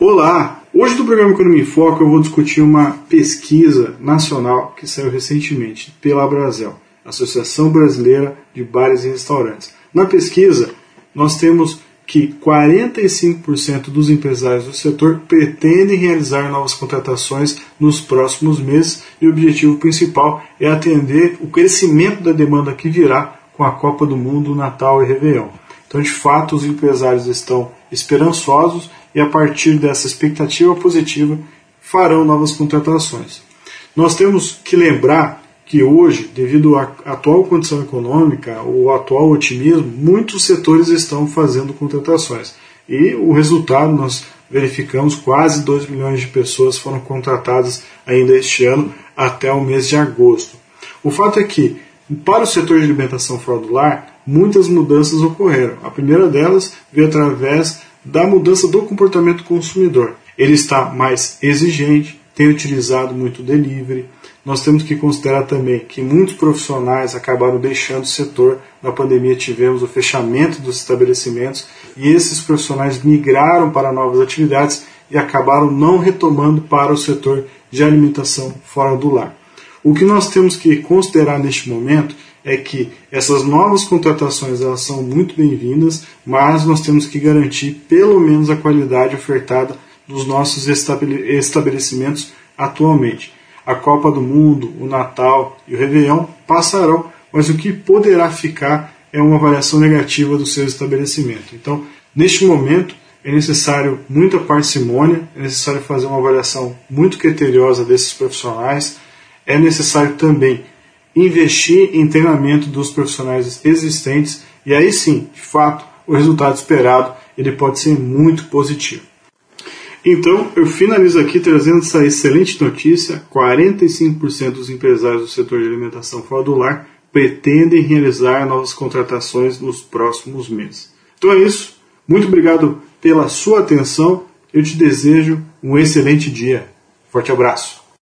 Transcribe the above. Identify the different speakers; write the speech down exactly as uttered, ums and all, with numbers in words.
Speaker 1: Olá! Hoje no programa Economia em Foco eu vou discutir uma pesquisa nacional que saiu recentemente pela Abrazel, Associação Brasileira de Bares e Restaurantes. Na pesquisa, nós temos que quarenta e cinco por cento dos empresários do setor pretendem realizar novas contratações nos próximos meses e o objetivo principal é atender o crescimento da demanda que virá com a Copa do Mundo, Natal e Réveillon. Então, de fato, os empresários estão esperançosos e, a partir dessa expectativa positiva, farão novas contratações. Nós temos que lembrar que hoje, devido à atual condição econômica, o atual otimismo, muitos setores estão fazendo contratações. E o resultado, nós verificamos, quase dois milhões de pessoas foram contratadas ainda este ano, até o mês de agosto. O fato é que, para o setor de alimentação fora do lar, muitas mudanças ocorreram. A primeira delas veio através da mudança do comportamento do consumidor. Ele está mais exigente, tem utilizado muito delivery. Nós temos que considerar também que muitos profissionais acabaram deixando o setor. Na pandemia tivemos o fechamento dos estabelecimentos e esses profissionais migraram para novas atividades e acabaram não retomando para o setor de alimentação fora do lar. O que nós temos que considerar neste momento é que essas novas contratações elas são muito bem-vindas, mas nós temos que garantir pelo menos a qualidade ofertada dos nossos estabelecimentos atualmente. A Copa do Mundo, o Natal e o Réveillon passarão, mas o que poderá ficar é uma avaliação negativa do seu estabelecimento. Então, neste momento, é necessário muita parcimônia, é necessário fazer uma avaliação muito criteriosa desses profissionais, é necessário também investir em treinamento dos profissionais existentes e aí sim, de fato, o resultado esperado ele pode ser muito positivo. Então, eu finalizo aqui trazendo essa excelente notícia: quarenta e cinco por cento dos empresários do setor de alimentação fora do lar pretendem realizar novas contratações nos próximos meses. Então é isso, muito obrigado pela sua atenção, eu te desejo um excelente dia. Forte abraço!